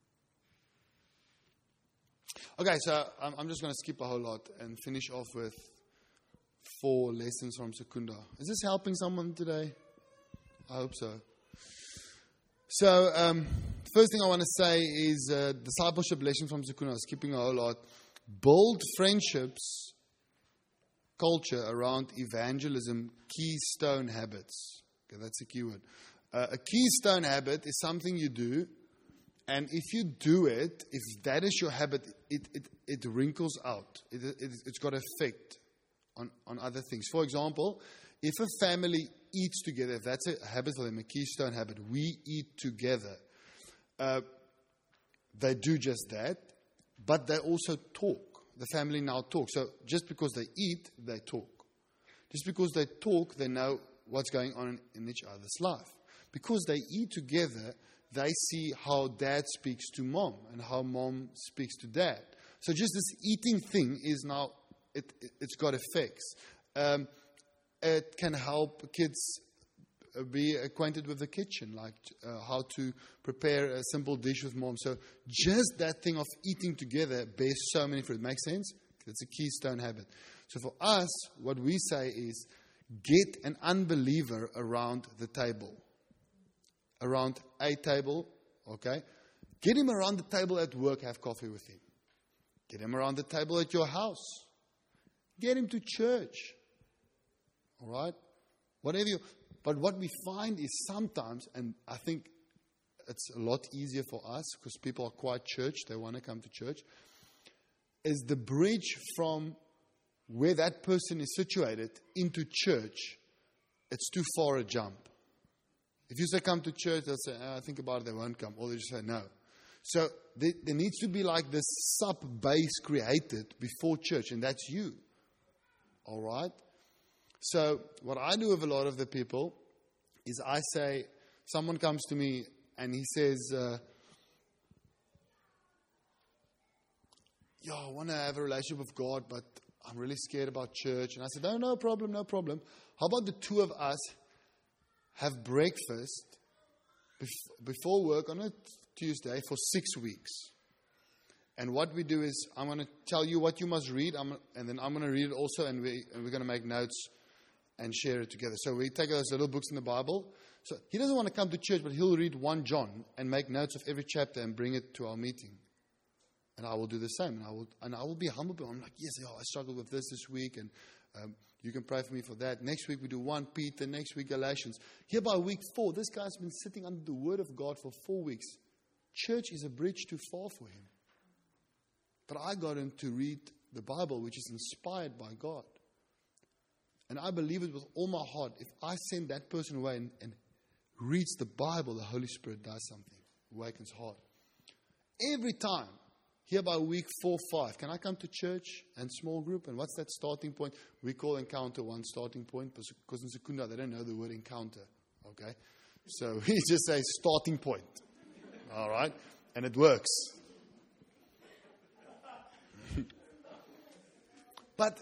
Okay, so I'm just going to skip a whole lot and finish off with four lessons from Secunda. Is this helping someone today? I hope so. So, um, first thing I want to say is uh, discipleship lesson from Secunda. Skipping a whole lot. Build friendships, culture around evangelism, keystone habits. Okay, that's a keyword. Uh, a keystone habit is something you do, and if you do it, if that is your habit, it it, it wrinkles out. It, it, it's got effect on, on other things. For example, if a family eats together, if that's a habit for them, a keystone habit, we eat together, uh, they do just that, but they also talk. The family now talks. So just because they eat, they talk. Just because they talk, they know what's going on in each other's life. Because they eat together, they see how dad speaks to mom and how mom speaks to dad. So just this eating thing is now, it, it, it's got effects. Um, it can help kids be acquainted with the kitchen, like uh, how to prepare a simple dish with mom. So just that thing of eating together bears so many fruit. Makes sense? It's a keystone habit. So for us, what we say is, get an unbeliever around the table. Around a table, okay? Get him around the table at work, have coffee with him. Get him around the table at your house. Get him to church. All right? Whatever you... But what we find is sometimes, and I think it's a lot easier for us because people are quite church, they want to come to church, is the bridge from where that person is situated into church, it's too far a jump. If you say come to church, they'll say, oh, think about it, they won't come. Or they just say no. So there, there needs to be like this sub-base created before church, and that's you. All right? So what I do with a lot of the people is I say, someone comes to me and he says, uh, yeah, I want to have a relationship with God, but I'm really scared about church. And I said, no, no problem, no problem. How about the two of us have breakfast bef- before work on a Tuesday for six weeks? And what we do is I'm going to tell you what you must read, I'm, and then I'm going to read it also, and, we, and we're going to make notes and share it together. So we take those little books in the Bible. So he doesn't want to come to church, but he'll read First John and make notes of every chapter and bring it to our meeting. And I will do the same. And I will and I will be humble. I'm like, yes, oh, I struggled with this this week, and um, you can pray for me for that. Next week we do First Peter, next week Galatians. Here by week four, this guy's been sitting under the Word of God for four weeks. Church is a bridge too far for him. But I got him to read the Bible, which is inspired by God. And I believe it with all my heart. If I send that person away and, and reads the Bible, the Holy Spirit does something. Awakens heart. Every time, here by week four, five, can I come to church and small group? And what's that starting point? We call encounter one starting point. Because in Secunda, they don't know the word encounter. Okay? So we just say starting point. All right? And it works. But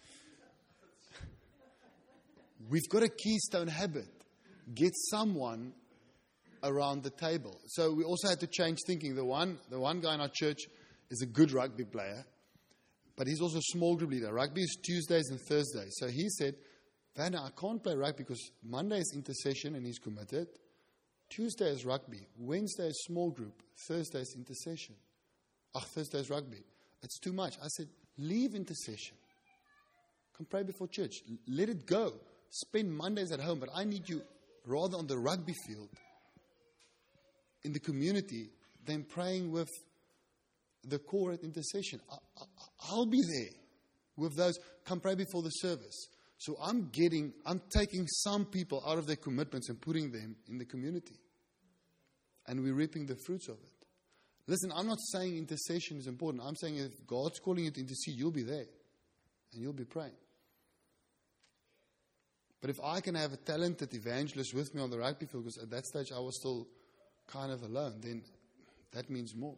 we've got a keystone habit. Get someone around the table. So we also had to change thinking. The one, the one guy in our church is a good rugby player, but he's also a small group leader. Rugby is Tuesdays and Thursdays. So he said, Vanna, I can't play rugby because Monday is intercession and he's committed. Tuesday is rugby. Wednesday is small group. Thursday is intercession. Ah, Thursday is rugby. It's too much. I said, leave intercession. Come pray before church. Let it go. Spend Mondays at home, but I need you rather on the rugby field in the community than praying with the core at intercession. I, I, I'll be there with those. Come pray before the service. So I'm getting, I'm taking some people out of their commitments and putting them in the community. And we're reaping the fruits of it. Listen, I'm not saying intercession is important. I'm saying if God's calling you to intercede, you'll be there. And you'll be praying. But if I can have a talented evangelist with me on the rugby field, because at that stage I was still kind of alone, then that means more.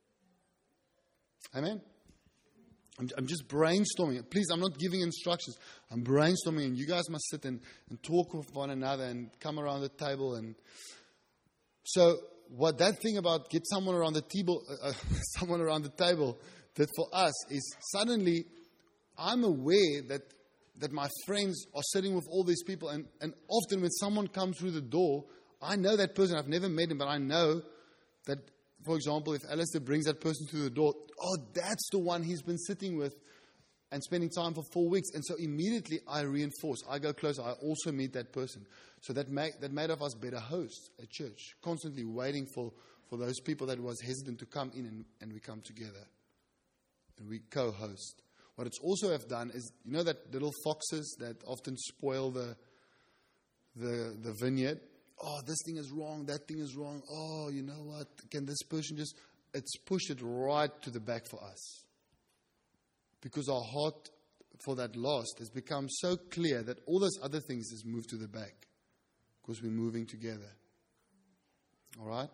Amen? I'm, I'm just brainstorming. Please, I'm not giving instructions. I'm brainstorming, and you guys must sit and, and talk with one another and come around the table. And so what that thing about get someone around the table, uh, someone around the table did for us is suddenly I'm aware that that my friends are sitting with all these people, and, and often when someone comes through the door, I know that person. I've never met him, but I know that, for example, if Alistair brings that person through the door, oh, that's the one he's been sitting with and spending time for four weeks. And so immediately I reinforce. I go closer. I also meet that person. So that made, that made of us better hosts at church, constantly waiting for, for those people that was hesitant to come in, and, and we come together and we co-host. What it's also have done is, you know that little foxes that often spoil the the the vineyard? Oh, this thing is wrong, that thing is wrong. Oh, you know what? Can this person just... It's pushed it right to the back for us. Because our heart for that lost has become so clear that all those other things has moved to the back. Because we're moving together. All right?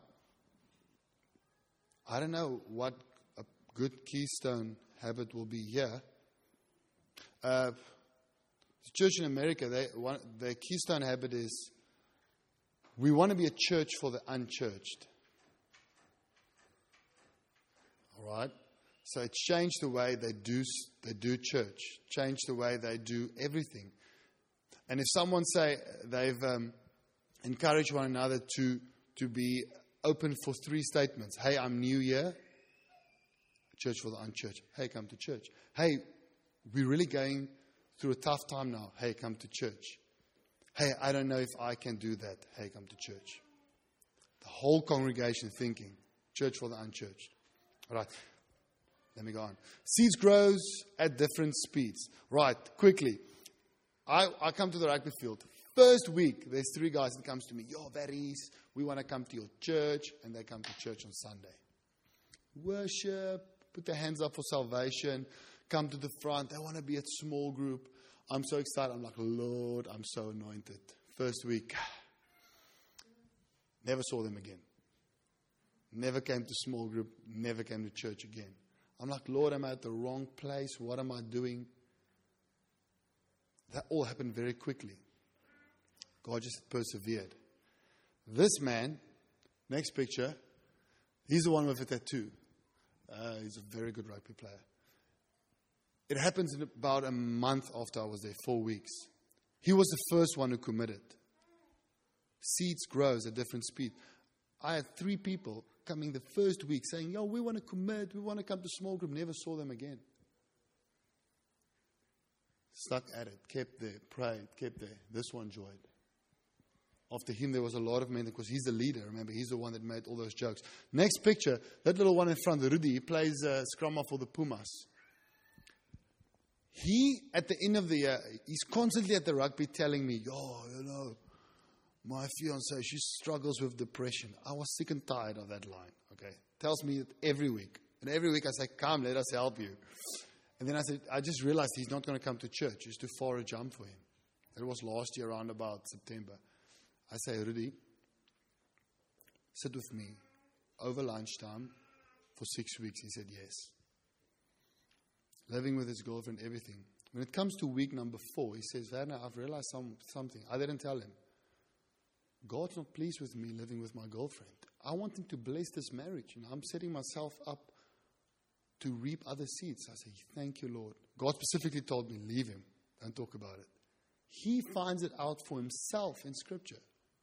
I don't know what a good keystone habit will be here. Uh, the church in America, they, one, their keystone habit is we want to be a church for the unchurched. All right? So it's changed the way they do they do church, changed the way they do everything. And if someone say they've um, encouraged one another to to be open for three statements. Hey, I'm new here. Church for the unchurched. Hey, come to church. Hey, we're really going through a tough time now. Hey, come to church. Hey, I don't know if I can do that. Hey, come to church. The whole congregation thinking, church for the unchurched. All right, let me go on. Seeds grows at different speeds. Right, quickly. I, I come to the rugby field. First week, there's three guys that comes to me. Yo, Varys, we want to come to your church. And they come to church on Sunday. Worship, put their hands up for salvation, come to the front. They want to be at small group. I'm so excited. I'm like, Lord, I'm so anointed. First week, never saw them again. Never came to small group, never came to church again. I'm like, Lord, am I at the wrong place? What am I doing? That all happened very quickly. God just persevered. This man, next picture, he's the one with a tattoo. Uh, he's a very good rugby player. It happens in about a month after I was there, four weeks. He was the first one who committed. Seeds grows at different speed. I had three people coming the first week saying, yo, we want to commit, we want to come to small group. Never saw them again. Stuck at it, kept there, prayed, kept there. This one joined. After him, there was a lot of men because he's the leader. Remember, he's the one that made all those jokes. Next picture, that little one in front, Rudy, he plays uh, scrummer for the Pumas. He, at the end of the year, he's constantly at the rugby telling me, yo, you know, my fiancée, she struggles with depression. I was sick and tired of that line, okay? Tells me it every week. And every week I say, come, let us help you. And then I said, I just realized he's not going to come to church. It's too far a jump for him. That was last year around about September. I say, Rudy, sit with me over lunchtime for six weeks. He said, yes. Living with his girlfriend, everything. When it comes to week number four, he says, Werner, I've realized some, something. I didn't tell him. God's not pleased with me living with my girlfriend. I want him to bless this marriage. You know, I'm setting myself up to reap other seeds. I say, thank you, Lord. God specifically told me, leave him. Don't talk about it. He finds it out for himself in Scripture.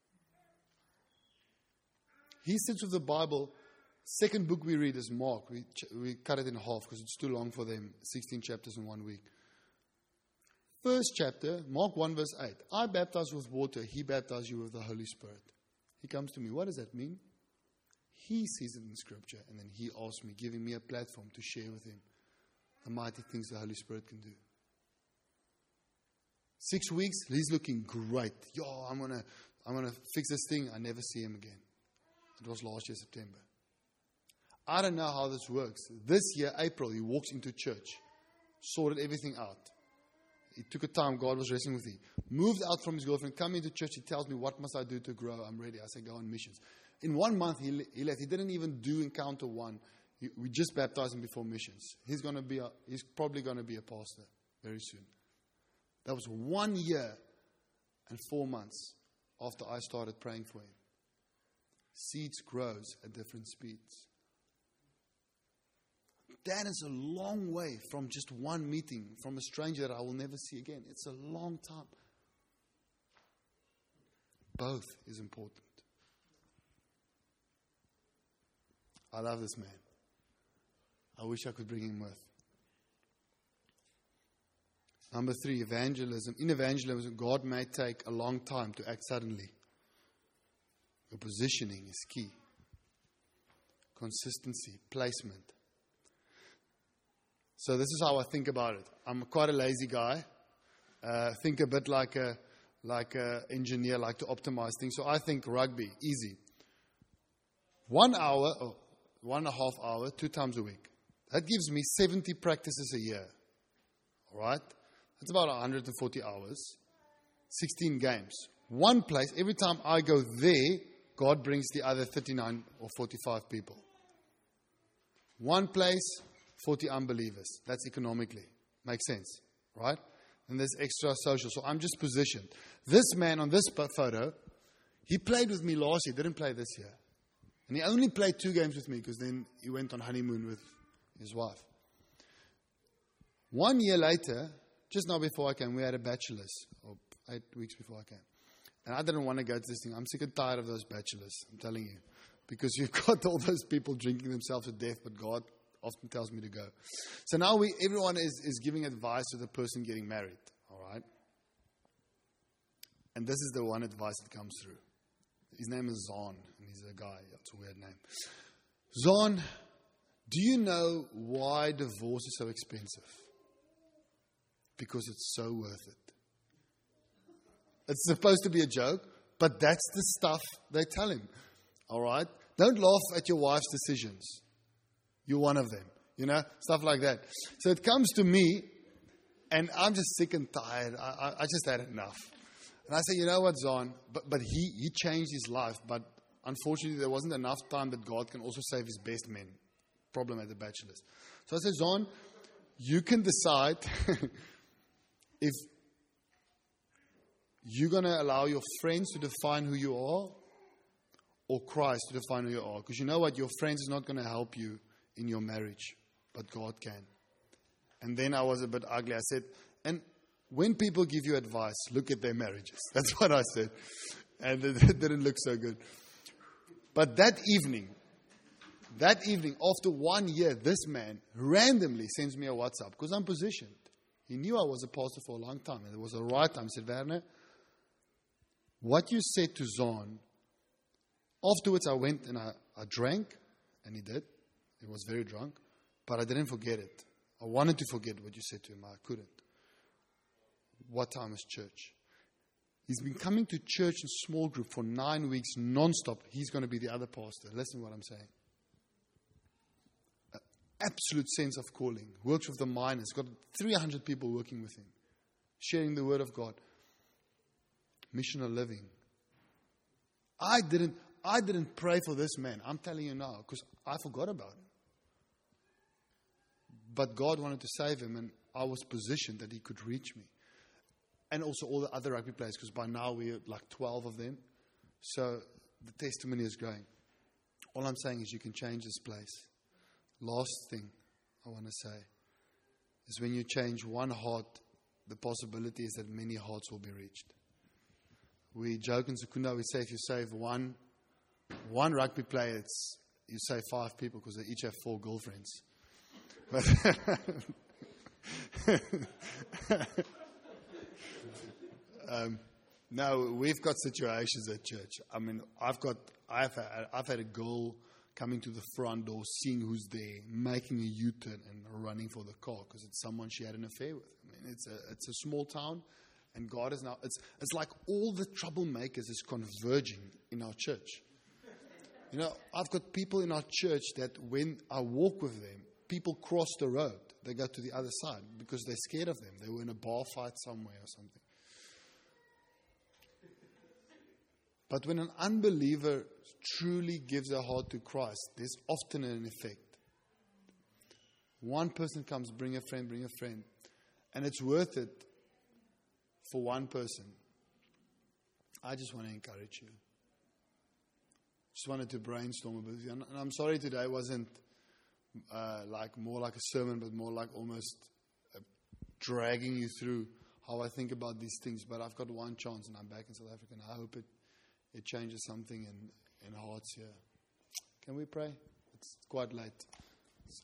He sits with the Bible. Second book we read is Mark. We we cut it in half because it's too long for them. sixteen chapters in one week. First chapter, Mark one verse eight. I baptize with water. He baptizes you with the Holy Spirit. He comes to me. What does that mean? He sees it in Scripture. And then he asks me, giving me a platform to share with him the mighty things the Holy Spirit can do. Six weeks, he's looking great. Yo, I'm going to I'm gonna fix this thing. I never see him again. It was last year, September. I don't know how this works. This year, April, he walks into church, sorted everything out. He took a time, God was wrestling with him. Moved out from his girlfriend, come into church, he tells me, what must I do to grow? I'm ready. I say, go on missions. In one month, he, he left. He didn't even do encounter one. He, we just baptized him before missions. He's going to be, a, he's probably going to be a pastor very soon. That was one year and four months after I started praying for him. Seeds grows at different speeds. That is a long way from just one meeting, from a stranger that I will never see again. It's a long time. Both is important. I love this man. I wish I could bring him with. Number three, evangelism. In evangelism, God may take a long time to act suddenly. Your positioning is key. Consistency, placement. So this is how I think about it. I'm quite a lazy guy. Uh, think a bit like a like a engineer, like to optimize things. So I think rugby, easy. One hour, or one and a half hour, two times a week. That gives me seventy practices a year. All right? That's about one hundred forty hours. sixteen games. One place, every time I go there, God brings the other thirty-nine or forty-five people. One place, forty unbelievers. That's economically. Makes sense, right? And there's extra social. So I'm just positioned. This man on this photo, he played with me last year, didn't play this year. And he only played two games with me because then he went on honeymoon with his wife. One year later, just now before I came, we had a bachelor's, or eight weeks before I came. And I didn't want to go to this thing. I'm sick and tired of those bachelors, I'm telling you. Because you've got all those people drinking themselves to death, but God often tells me to go. So now we, everyone is, is giving advice to the person getting married, all right? And this is the one advice that comes through. His name is Zon, and he's a guy. That's a weird name. Zon, do you know why divorce is so expensive? Because it's so worth it. It's supposed to be a joke, but that's the stuff they tell him. All right? Don't laugh at your wife's decisions. You're one of them. You know, stuff like that. So it comes to me, and I'm just sick and tired. I, I, I just had enough. And I say, you know what, Zon? But, but he, he changed his life. But unfortunately, there wasn't enough time that God can also save his best men. Problem at the bachelors. So I said, Zon, you can decide if you're going to allow your friends to define who you are or Christ to define who you are. Because you know what? Your friends is not going to help you in your marriage, but God can. And then I was a bit ugly. I said, and when people give you advice, look at their marriages. That's what I said. And it didn't look so good. But that evening, that evening, after one year, this man randomly sends me a WhatsApp because I'm positioned. He knew I was a pastor for a long time. And it was the right time. He said, Werner, what you said to Zon, afterwards I went and I, I drank, and he did. He was very drunk, but I didn't forget it. I wanted to forget what you said to him. I couldn't. What time is church? He's been coming to church in small group for nine weeks non-stop. He's going to be the other pastor. Listen to what I'm saying. An absolute sense of calling. Works with the minors. Got three hundred people working with him. Sharing the word of God. Missional living. I didn't, I didn't pray for this man. I'm telling you now because I forgot about him. But God wanted to save him, and I was positioned that he could reach me. And also all the other rugby players, because by now we're like twelve of them. So the testimony is growing. All I'm saying is you can change this place. Last thing I want to say is when you change one heart, the possibility is that many hearts will be reached. We joke in Secunda, we say if you save one, one rugby player, it's, you save five people because they each have four girlfriends. But um, no, we've got situations at church. I mean, I've got, I've had, I've had a girl coming to the front door, seeing who's there, making a U-turn and running for the car because it's someone she had an affair with. I mean, it's a, it's a small town, and God is now, it's, it's like all the troublemakers is converging in our church. You know, I've got people in our church that when I walk with them, people cross the road. They go to the other side because they're scared of them. They were in a bar fight somewhere or something. But when an unbeliever truly gives their heart to Christ, there's often an effect. One person comes, bring a friend, bring a friend. And it's worth it for one person. I just want to encourage you. Just wanted to brainstorm a bit with you. And I'm sorry today wasn't uh, like more like a sermon, but more like almost uh, dragging you through how I think about these things. But I've got one chance, and I'm back in South Africa, and I hope it, it changes something in, in hearts here. Can we pray? It's quite late. So,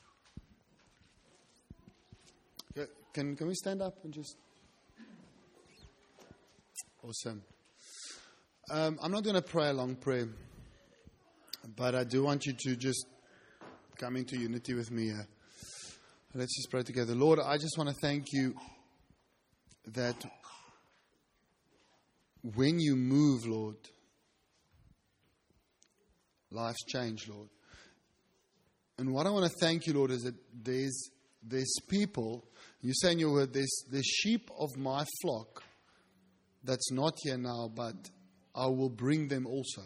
okay, can, can we stand up and just... Awesome. Um, I'm not going to pray a long prayer, but I do want you to just come into unity with me here. Let's just pray together. Lord, I just want to thank you that when you move, Lord, lives change, Lord. And what I want to thank you, Lord, is that there's there's people, you say in your word, there's the sheep of my flock that's not here now, but I will bring them also.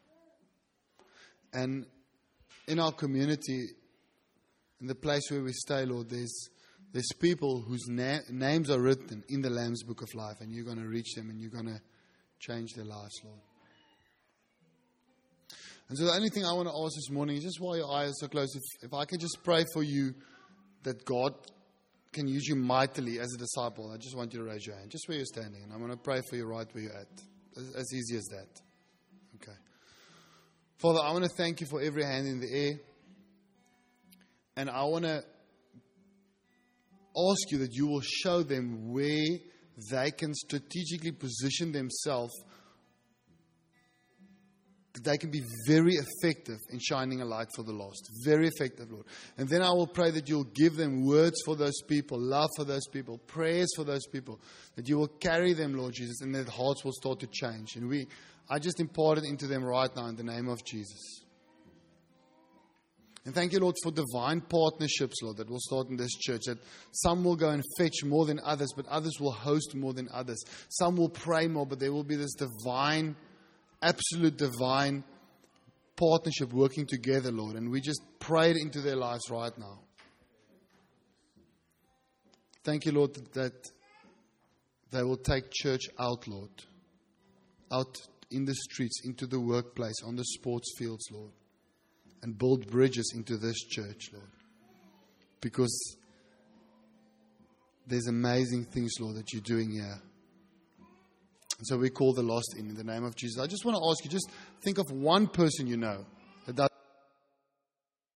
And in our community, in the place where we stay, Lord, there's there's people whose na- names are written in the Lamb's Book of Life, and you're going to reach them and you're going to change their lives, Lord. And so the only thing I want to ask this morning is just while your eyes are closed, if, if I can just pray for you that God can use you mightily as a disciple. I just want you to raise your hand, just where you're standing. And I'm going to pray for you right where you're at. As, as easy as that. Okay. Father, I want to thank you for every hand in the air. And I want to ask you that you will show them where they can strategically position themselves, that they can be very effective in shining a light for the lost. Very effective, Lord. And then I will pray that you'll give them words for those people, love for those people, prayers for those people, that you will carry them, Lord Jesus, and their hearts will start to change. And we, I just impart it into them right now in the name of Jesus. And thank you, Lord, for divine partnerships, Lord, that will start in this church. That some will go and fetch more than others, but others will host more than others. Some will pray more, but there will be this divine, absolute divine partnership working together, Lord. And we just pray it into their lives right now. Thank you, Lord, that, that they will take church out, Lord. Out in the streets, into the workplace, on the sports fields, Lord. And build bridges into this church, Lord. Because there's amazing things, Lord, that you're doing here. And so we call the lost in, in the name of Jesus. I just want to ask you, just think of one person you know.